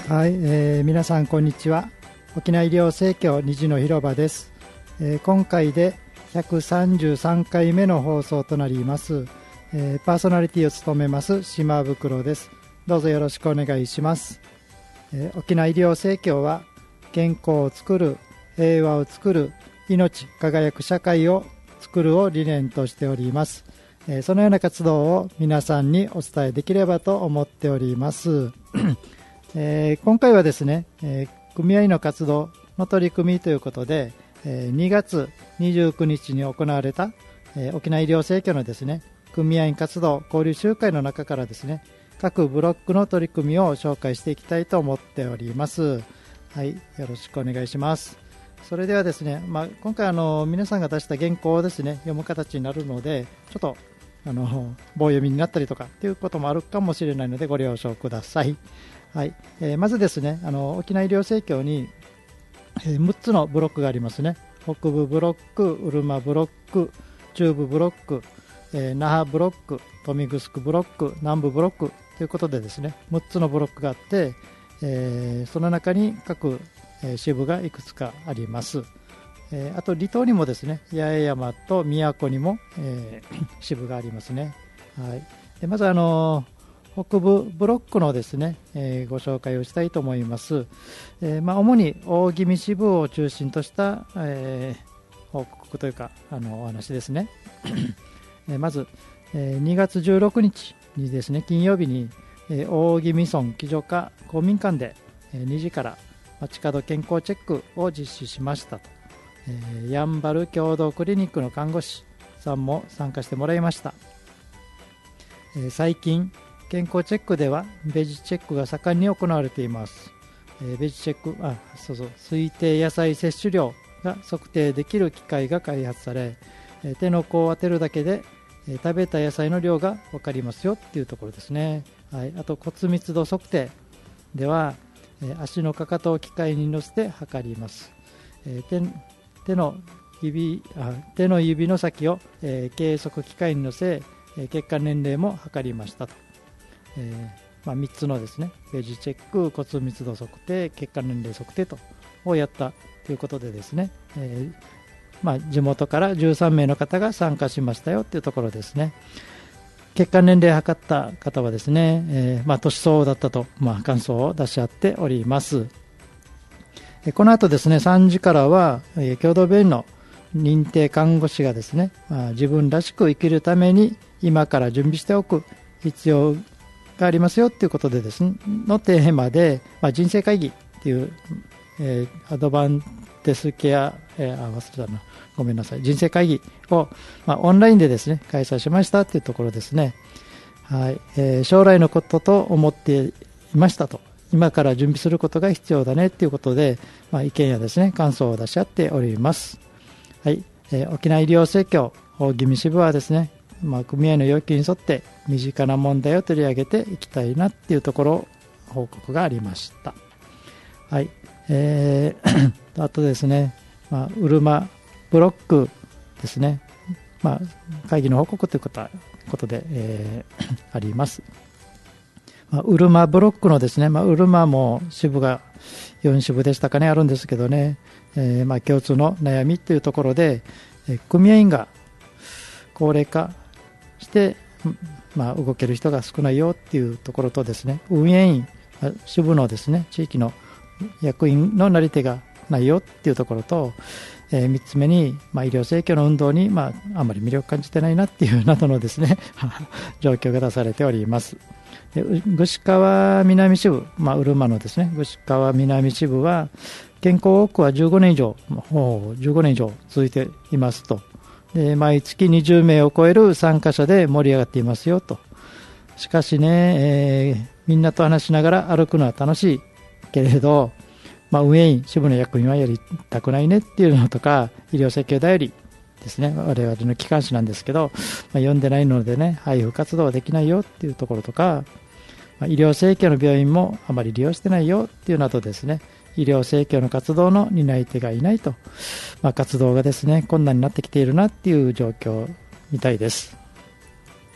はい、皆さんこんにちは。沖縄医療生協虹の広場です。今回で133回目の放送となります。パーソナリティを務めます島袋です。どうぞよろしくお願いします。沖縄医療生協は健康をつくる、平和をつくる、命輝く社会をつくるを理念としております。そのような活動を皆さんにお伝えできればと思っております。今回はですね、組合の活動の取り組みということで、2月29日に行われた、沖縄医療生協のですね、組合員活動交流集会の中からですね、各ブロックの取り組みを紹介していきたいと思っております。はい、よろしくお願いします。それではですね、今回皆さんが出した原稿をですね、読む形になるので、ちょっと棒読みになったりとかっていうこともあるかもしれないのでご了承ください。はい、まずですね、沖縄医療生協に、6つのブロックがありますね。北部ブロック、うるまブロック、中部ブロック、那覇ブロック、豊見城ブロック、南部ブロックということでですね、6つのブロックがあって、その中に各、支部がいくつかあります。あと離島にもですね、八重山と宮古にも、支部がありますね。はい、でまず北部ブロックのですね、ご紹介をしたいと思います。主に大宜味支部を中心とした、報告というかお話ですね。まず、2月16日にですね、金曜日に、大宜味村基助課公民館で、2時から街角健康チェックを実施しましたと。やんばる共同クリニックの看護師さんも参加してもらいました。最近健康チェックではベジチェックが盛んに行われています。ベジチェック推定野菜摂取量が測定できる機械が開発され、手の甲を当てるだけで食べた野菜の量が分かりますよっていうところですね。はい、あと骨密度測定では足のかかとを機械に乗せて測ります。手の指の先を、計測機械に乗せ、血管年齢も測りましたと。3つのですね、ベジチェック、骨密度測定、血管年齢測定をやったということでですね、地元から13名の方が参加しましたよというところですね。血管年齢を測った方はですね、年相応だったと、感想を出し合っております。この後ですね、3時からは、共同病院の認定看護師がですね、自分らしく生きるために今から準備しておく必要がありますよということでですね、のテーマで、人生会議っていう、アドバンテスケア、忘れたな、ごめんなさい、人生会議を、オンラインでですね、開催しましたというところですね。はい、将来のことと思っていましたと。今から準備することが必要だねということで、意見やですね、感想を出し合っております。はい、沖縄医療生協大宜味支部はですね、組合の要求に沿って身近な問題を取り上げていきたいなっていうところ報告がありました。はい、あとですね、うるまブロックですね、会議の報告ということで、あります。うるまブロックのですね、うるまも支部が4支部でしたかね、あるんですけどね、共通の悩みというところで、組合員が高齢化して、動ける人が少ないよっていうところとですね、運営員、支部のですね、地域の役員のなり手がないよっていうところと、3つ目に、医療生協の運動に、あまり魅力感じてないなっていうなどのですね状況が出されております。串川南支部、うるまのですね、串川南支部は健康ウォークは15年以上続いていますと。で、毎月20名を超える参加者で盛り上がっていますよと。しかしね、みんなと話しながら歩くのは楽しいけれど、運営員、支部の役員はやりたくないねっていうのとか、医療生協だよりですね、我々の機関誌なんですけど、読んでないのでね、配布活動はできないよっていうところとか、医療生協の病院もあまり利用してないよっていうなどですね、医療生協の活動の担い手がいないと、活動がですね、困難になってきているなっていう状況みたいです。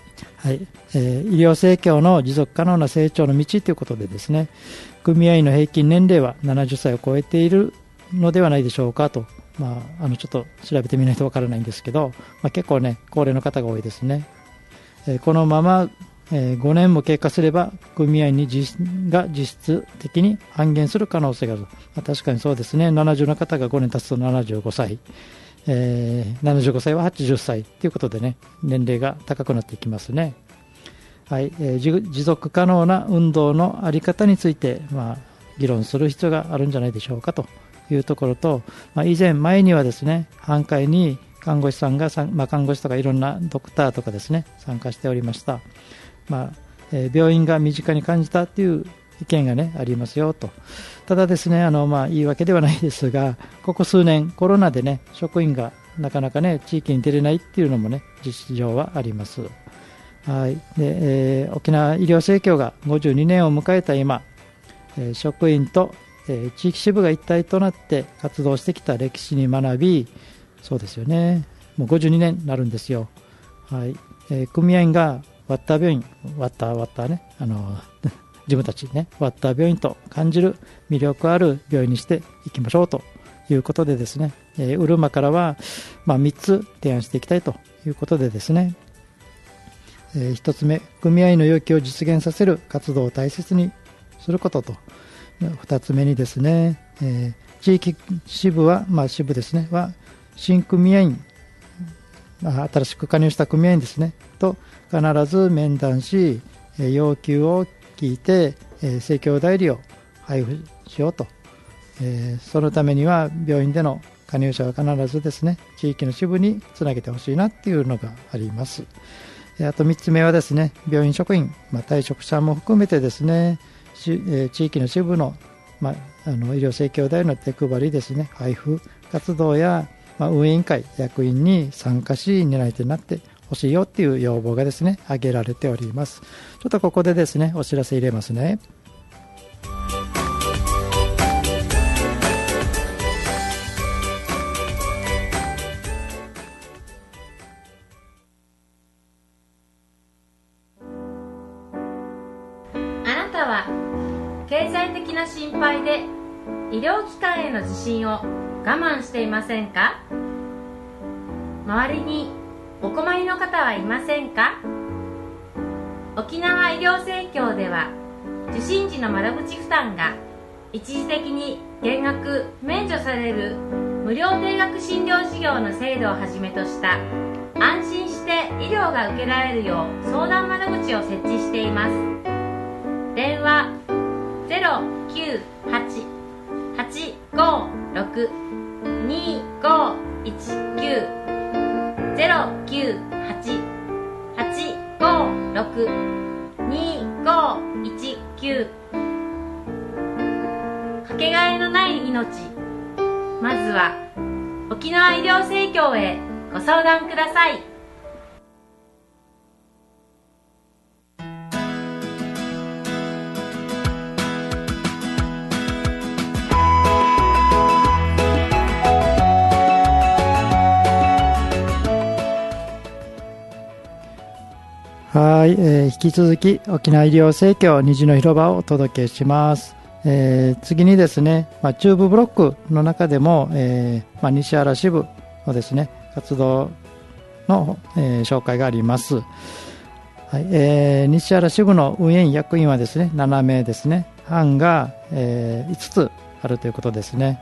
はい、医療生協の持続可能な成長の道ということでですね、組合員の平均年齢は70歳を超えているのではないでしょうかと、ちょっと調べてみないとわからないんですけど、結構ね高齢の方が多いですね。このまま、5年も経過すれば組合員が実質的に半減する可能性がある。確かにそうですね。70の方が5年経つと75歳、75歳は80歳ということでね、年齢が高くなっていきますね。はい、持続可能な運動の在り方について、議論する必要があるんじゃないでしょうかというところと、前にはですね、班会に看護師さんが、看護師とかいろんなドクターとかですね参加しておりました。病院が身近に感じたという意見がねありますよと。ただですね、言い訳ではないですが、ここ数年コロナでね職員がなかなかね地域に出れないっていうのもね実情はあります。はい。で、沖縄医療生協が52年を迎えた今、職員と、地域支部が一体となって活動してきた歴史に学び、そうですよね、もう52年になるんですよ。はい。組合員がワッター病院、ワッターね、自分たちね、ワッター病院と感じる魅力ある病院にしていきましょうということでですね、うるまからは、3つ提案していきたいということでですね、1つ目、組合員の要求を実現させる活動を大切にすることと、2つ目にですね、地域支部は、支部ですね、は新組合員、新しく加入した組合員ですねと必ず面談し、要求を聞いて、生協代理を配布しようと、そのためには病院での加入者は必ずですね地域の支部につなげてほしいなっていうのがあります。あと3つ目はですね、病院職員、退職者も含めてですね、地域の支部の、医療生協代理の手配りですね、配布活動や、運営委員会役員に参加し担い手になってほしいよっていう要望がですね挙げられております。ちょっとここでですねお知らせ入れますね。 あなたは経済的な心配で医療機関への受診を我慢していませんか？周りにお困りの方はいませんか？沖縄医療生協では受診時の窓口負担が一時的に減額免除される無料定額診療事業の制度をはじめとした安心して医療が受けられるよう相談窓口を設置しています。電話 098-856-2519 098-856-2519 かけがえのない命、まずは沖縄医療生協へご相談ください。 はい、引き続き沖縄医療生協虹の広場をお届けします。次にですね、中部ブロックの中でも、西原支部のですね活動の、紹介があります。はい、西原支部の運営員役員はですね7名ですね。班が、5つあるということですね。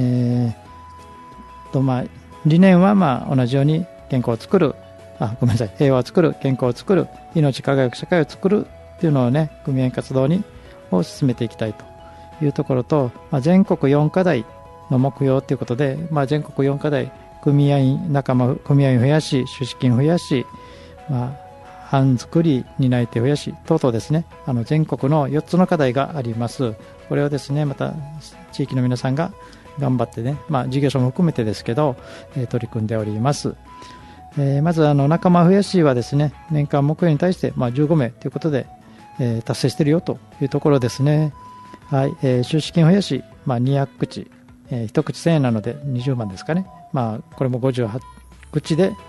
理念は同じように健康を作る、平和を作る、健康を作る、命輝く社会を作るっていうのをね、組合活動を進めていきたいというところと、全国4課題の目標ということで、全国4課題、組合員を増やし、出資金を増やし、班作り、担い手を増やし等々ですね、全国の4つの課題があります。これをですね、また地域の皆さんが頑張ってね、事業所も含めてですけど、取り組んでおります。まず仲間増やしはですね、年間目標に対して15名ということで、達成しているよというところですね。はい、出資金増やし、200口、1口1000円なので20万ですかね。これも58口で、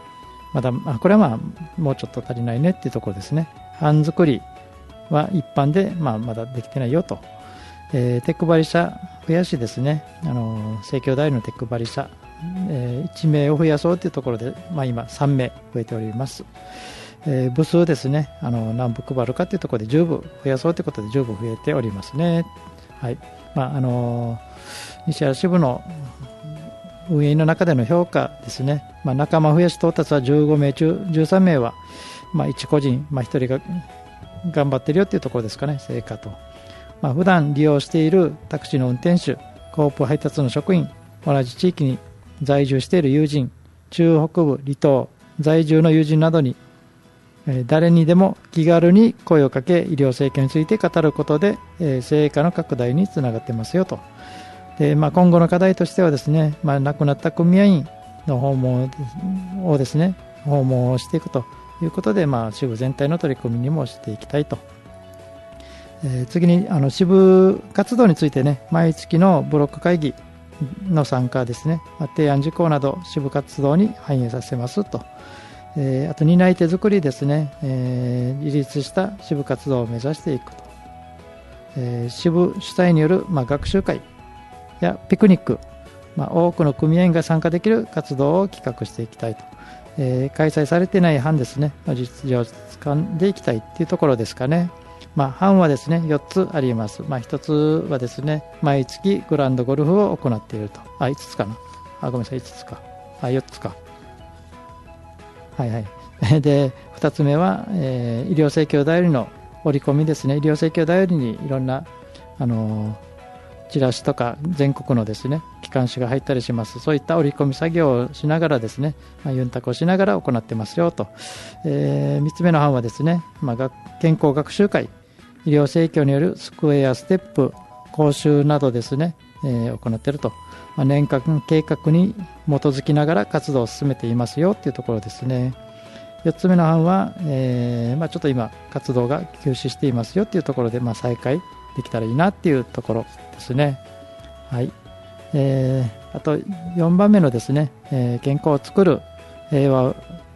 まだこれはもうちょっと足りないねっていうところですね。版作りは一般で、まだできてないよと。テックバリ社増やしですね、生協代理のテックバリ社、1名を増やそうというところで、今3名増えております。部数ですね、何部配るかというところで10部増やそうということで10部増えておりますね。はい。西原支部の運営の中での評価ですね、仲間増やし到達は15名中13名は、一個人、1人が頑張ってるよというところですかね、成果と。普段利用しているタクシーの運転手、コープ配達の職員、同じ地域に在住している友人、中北部、離島、在住の友人などに、誰にでも気軽に声をかけ、医療生協について語ることで、成果の拡大につながってますよと。で、今後の課題としてはですね、亡くなった組合員の訪問をですね、訪問をしていくということで、支部全体の取り組みにもしていきたいと。次に支部活動についてね、毎月のブロック会議の参加ですね、提案事項など支部活動に反映させますと。あと担い手作りですね、自立した支部活動を目指していくと。支部主催による、学習会やピクニック、多くの組合員が参加できる活動を企画していきたいと。開催されていない班ですね、実情を掴んでいきたいというところですかね。班はですね4つあります。1つはですね、毎月グランドゴルフを行っていると。5つかな。ごめんなさい、5つか。4つか。はいはい。で、2つ目は、医療生協代理の折り込みですね。医療生協代理にいろんな、チラシとか全国のですね、機関誌が入ったりします。そういった折り込み作業をしながらですね、ユンタクをしながら行ってますよと。3つ目の班はですね、健康学習会、医療生協によるスクエアステップ講習などですね、行っていると。年間計画に基づきながら活動を進めていますよというところですね。4つ目の班は、ちょっと今活動が休止していますよというところで、再開できたらいいなっていうところですね。はい。あと4番目のですね、健康を作る、平和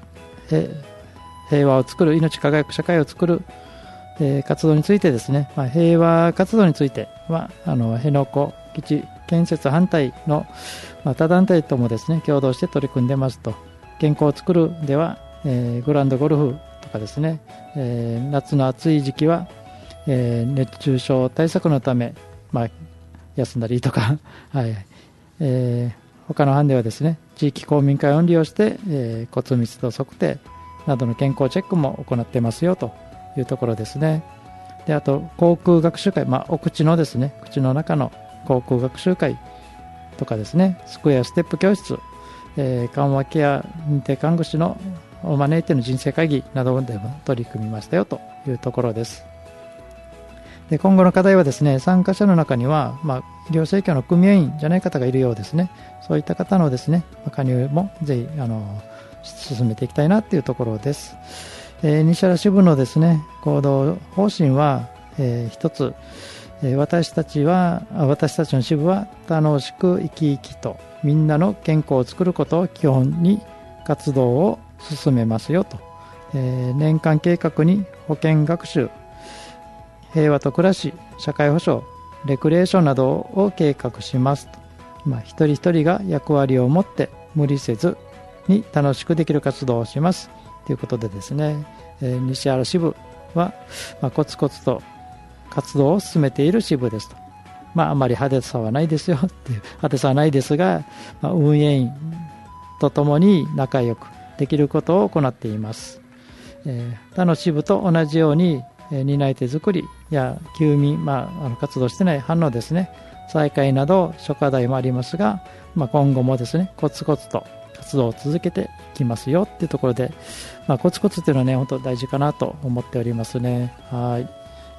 を作る、命輝く社会を作る、活動についてですね、平和活動については辺野古基地建設反対の他団体ともですね共同して取り組んでますと。健康を作るでは、グランドゴルフとかですね、夏の暑い時期は、熱中症対策のため、休んだりとか、はい、他の班ではですね、地域公民会を利用して、骨密度測定などの健康チェックも行ってますよというところですね。で、あと口腔学習会、お口のですね、口の中の口腔学習会とかですね、スクエアステップ教室、緩和ケア認定看護師のを招いての人生会議などでも取り組みましたよというところです。で、今後の課題はですね、参加者の中には、医療生協の組合員じゃない方がいるようですね。そういった方のですね、加入もぜひ進めていきたいなというところです。西原支部のですね、行動方針は、一つ、私たちの支部は楽しく生き生きとみんなの健康を作ることを基本に活動を進めますよと。年間計画に保健学習、平和と暮らし、社会保障、レクリエーションなどを計画しますと。一人一人が役割を持って無理せずに楽しくできる活動をしますということでですね、西原支部は、コツコツと活動を進めている支部ですと。あまり派手さはないですよっていう派手さはないですが、運営員とともに仲良くできることを行っています。他の支部と同じように、担い手作りや休眠、活動してない班のですね、再開など諸課題もありますが、今後もですね、コツコツと活動を続けていきますよっていうところで、コツコツっていうのはね、本当大事かなと思っておりますね。はい。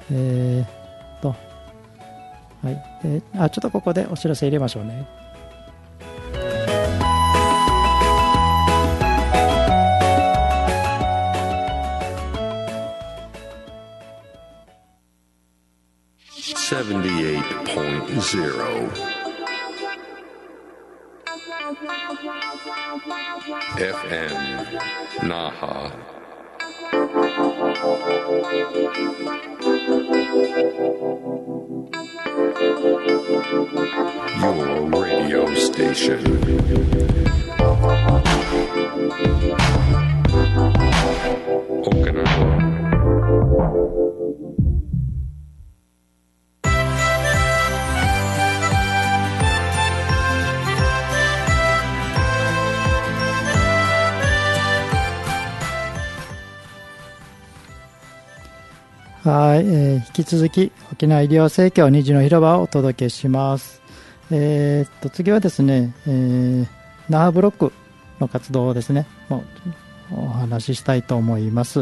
はい。ちょっとここでお知らせ入れましょうね。 78.0 FM Naha. Your radio station. Okinawa. はい、引き続き沖縄医療生協虹の広場をお届けします。次はですね、那覇ブロックの活動をですねお話ししたいと思います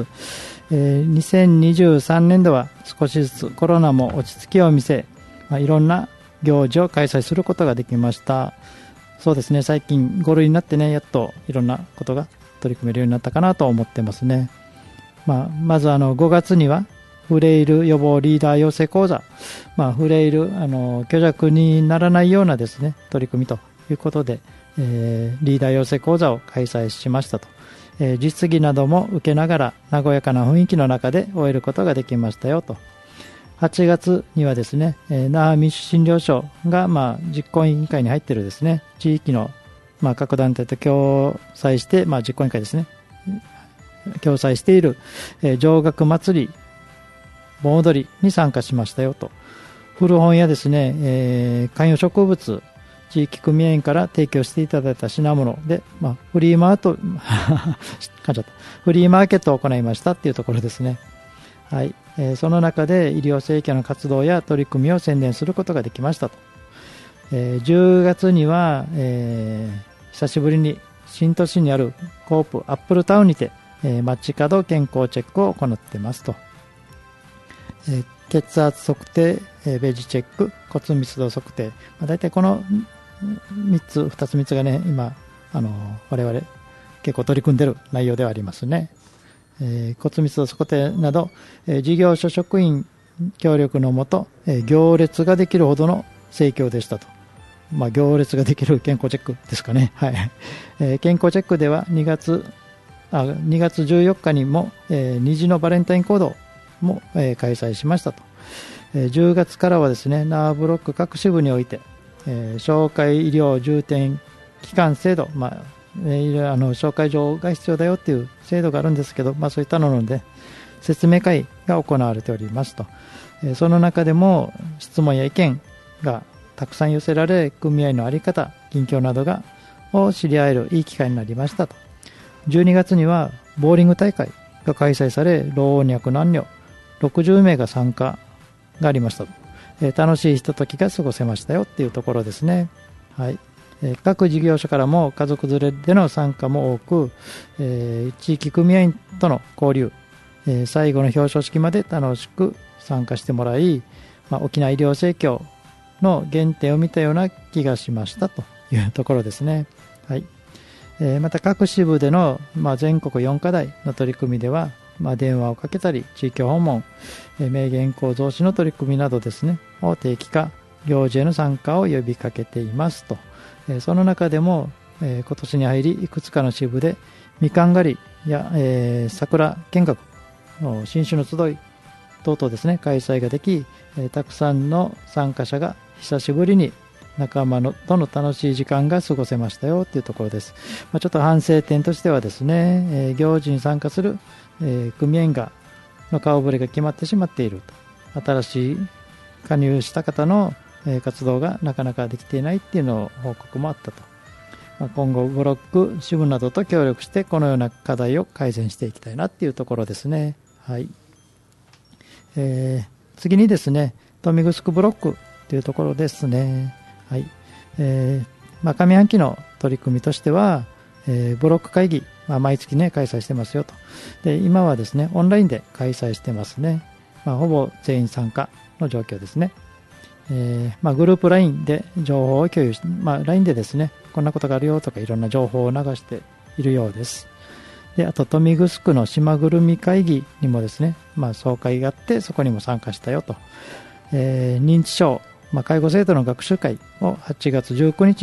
。2023年度は少しずつコロナも落ち着きを見せ、いろんな行事を開催することができました。そうですね、最近5類になってね、やっといろんなことが取り組めるようになったかなと思ってますね。まず5月にはフレイル予防リーダー養成講座、フレイル虚弱にならないようなですね取り組みということで、リーダー養成講座を開催しましたと。実技なども受けながら和やかな雰囲気の中で終えることができましたよと。8月にはですね、那覇民主診療所が実行委員会に入っているですね地域の各団体と共催して、実行委員会ですね共催している、上学祭り盆踊りに参加しましたよと。古本やですね、観葉植物地域組合員から提供していただいた品物で、フリーマーケットを行いましたっていうところですね。はい、その中で医療生協の活動や取り組みを宣伝することができましたと。10月には、久しぶりに新都市にあるコープアップルタウンにて、街角健康チェックを行っていますと。血圧測定、ベジチェック、骨密度測定、大体この2つ3つがね今我々結構取り組んでいる内容ではありますね。骨密度測定など、事業所職員協力のもと、行列ができるほどの盛況でしたと。行列ができる健康チェックですかね。はい。健康チェックでは2月14日にも、虹のバレンタイン行動も、開催しましたと。10月からはですね那覇ブロック各支部において、紹介医療重点機関制度、紹介状が必要だよっていう制度があるんですけど、そういったので説明会が行われておりますと。その中でも質問や意見がたくさん寄せられ、組合の在り方近況などを知り合えるいい機会になりましたと。12月にはボーリング大会が開催され、老若男女60名が参加がありましたと。楽しいひとときが過ごせましたよっていうところですね。はい。各事業所からも家族連れでの参加も多く、地域組合員との交流、最後の表彰式まで楽しく参加してもらい、沖縄医療生協の原点を見たような気がしましたというところですね。はい。また各支部での、全国4課題の取り組みでは、電話をかけたり地域訪問、名言校増資の取り組みなどですねを定期化行事への参加を呼びかけていますと。その中でも、今年に入りいくつかの支部でみかん狩りや、桜見学の新種の集い等々ですね開催ができ、たくさんの参加者が久しぶりに仲間との楽しい時間が過ごせましたよというところです。ちょっと反省点としてはですね、行事に参加する組合員の顔ぶれが決まってしまっていると。新しい加入した方の活動がなかなかできていないっていうの報告もあったと。今後ブロック支部などと協力してこのような課題を改善していきたいなっていうところですね。はい。次にですね豊見城ブロックというところですね。はい。上半期の取り組みとしては、ブロック会議、毎月ね開催してますよと。で今はですねオンラインで開催してますね。ほぼ全員参加の状況ですね。グループ LINE で情報を共有して、LINE でですねこんなことがあるよとかいろんな情報を流しているようです。であと豊見城の島ぐるみ会議にもですね、総会があってそこにも参加したよと。認知症、介護制度の学習会を8月19日に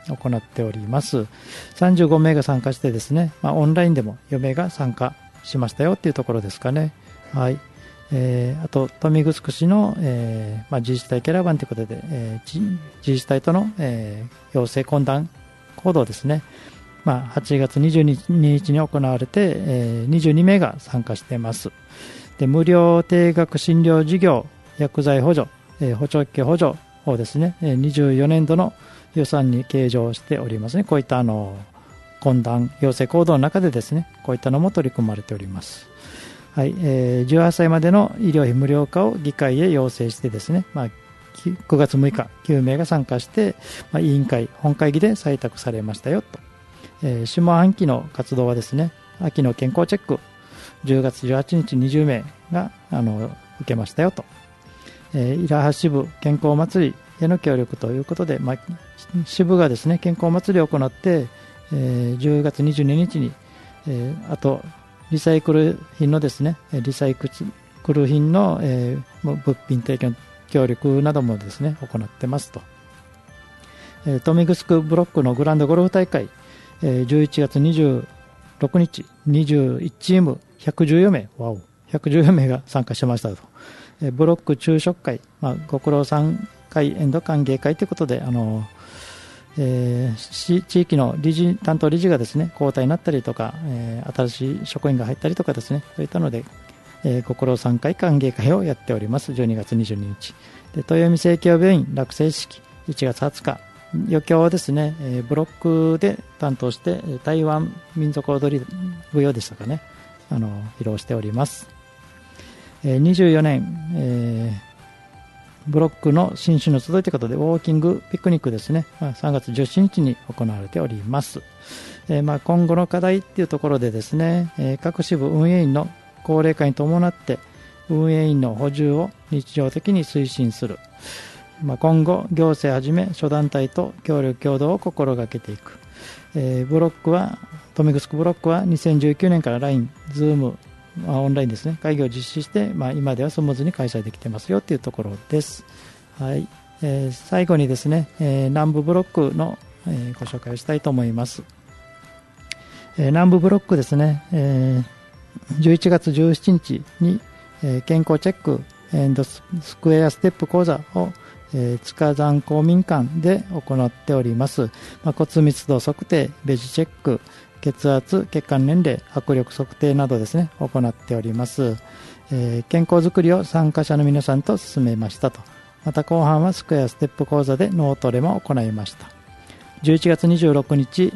行っております。35名が参加してですね、オンラインでも4名が参加しましたよっていうところですかね。はい。あと豊見城市の、自治体キャラバンということで、自治体との、養成懇談行動ですね、8月22日に行われて、22名が参加しています。で、無料定額診療事業薬剤補助、補聴器補助をですね、24年度の予算に計上しておりますね。こういった懇談養成行動の中でですね、こういったのも取り組まれております。はい、18歳までの医療費無料化を議会へ要請してですね、9月6日9名が参加して、委員会本会議で採択されましたよと。下半期の活動はですね、秋の健康チェック10月18日20名が受けましたよと。伊良橋支部健康祭りへの協力ということで、支部がですね健康祭りを行って、10月22日に、あとリサイクル品のですねリサイクル品の、物品提供協力などもですね行ってますと。豊見城ブロックのグランドゴルフ大会、11月26日21チーム114名114名が参加しましたと。ブロック昼食会、ご苦労3回エンド歓迎会ということで、地域の担当理事がですね交代になったりとか、新しい職員が入ったりとかですね、そういったので、ご苦労3回歓迎会をやっております。12月22日で、豊見生協病院落成式1月20日余興をですね、ブロックで担当して台湾民族踊り舞踊でしたかね、披露しております。24年、ブロックの新種の集いということでウォーキングピクニックですね、3月17日に行われております。今後の課題っていうところでですね、各支部運営員の高齢化に伴って運営員の補充を日常的に推進する。今後行政はじめ諸団体と協力協働を心がけていく。ブロックは豊見城ブロックは2019年から LINE、Zoom、オンラインですね会議を実施して、今ではスムーズに開催できてますよというところです。はい。最後にですね、南部ブロックの、ご紹介をしたいと思います。南部ブロックですね、11月17日に、健康チェックスクエアステップ講座を塚山公民館で行っております。骨密度測定、ベジチェック、血圧、血管年齢、握力測定などですね行っております。健康づくりを参加者の皆さんと進めましたと。また後半はスクエアステップ講座で脳トレも行いました。11月26日、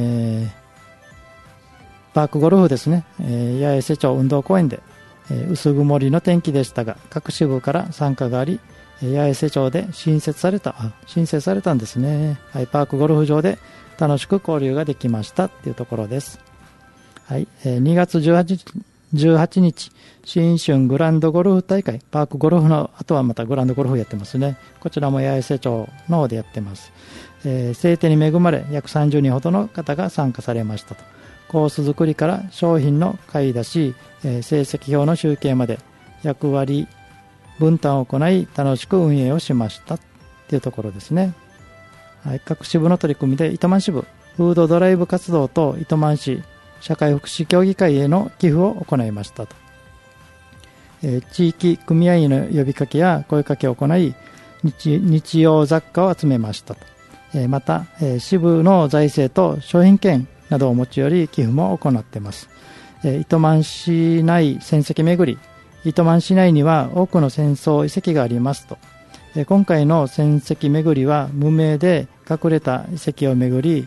パークゴルフですね、八重瀬町運動公園で、薄曇りの天気でしたが各支部から参加があり、八重瀬町で新設されたんですね。はい、パークゴルフ場で楽しく交流ができましたというところです。はい、2月18日新春グランドゴルフ大会、パークゴルフの後はまたグランドゴルフやってますね。こちらも八重瀬町の方でやってます。晴天に恵まれ約30人ほどの方が参加されましたと。コース作りから商品の買い出し、成績表の集計まで役割分担を行い楽しく運営をしましたというところですね。はい、各支部の取り組みで糸満支部フードドライブ活動と糸満市社会福祉協議会への寄付を行いましたと。地域組合への呼びかけや声かけを行い日用雑貨を集めましたと。また、支部の財政と商品券などを持ち寄り寄付も行っています。糸満市内戦跡巡り、糸満市内には多くの戦争遺跡がありますと。今回の戦跡巡りは無名で隠れた遺跡を巡り、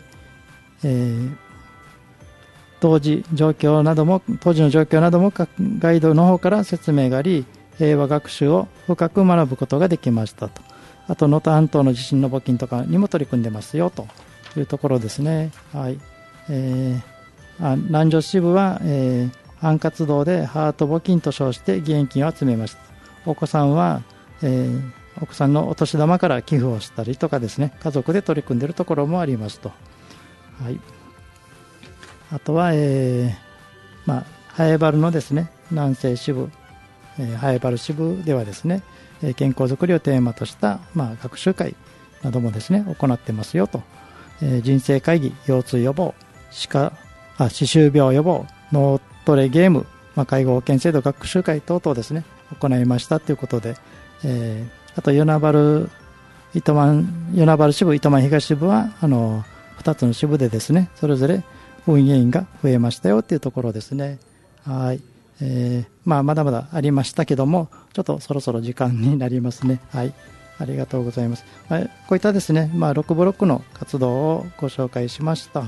当時の状況などもガイドの方から説明があり、平和学習を深く学ぶことができましたと。あと能登半島の地震の募金とかにも取り組んでますよというところですね。はい。南城支部は、反活動でハート募金と称して義援金を集めました。お子さんは、お子さんのお年玉から寄付をしたりとかですね、家族で取り組んでいるところもありますと。はい。あとは、ハエバルのですね南西支部、ハエバル支部ではですね、健康づくりをテーマとした、学習会などもですね行ってますよと人生会議、腰痛予防、歯周病予防、脳トレゲーム、介護保険制度学習会等々ですね、行いましたということで、あと与那原支部、糸満東支部は2つの支部でですね、それぞれ運営員が増えましたよというところですね。はい。まだまだありましたけども、ちょっとそろそろ時間になりますね。はい。ありがとうございます。こういったですね、6ブロックの活動をご紹介しました。はい。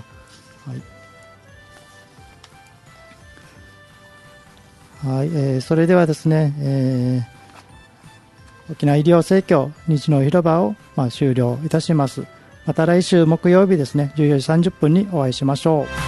それではですね、沖縄医療盛況虹の広場を終了いたします。また来週木曜日ですね、14時30分にお会いしましょう。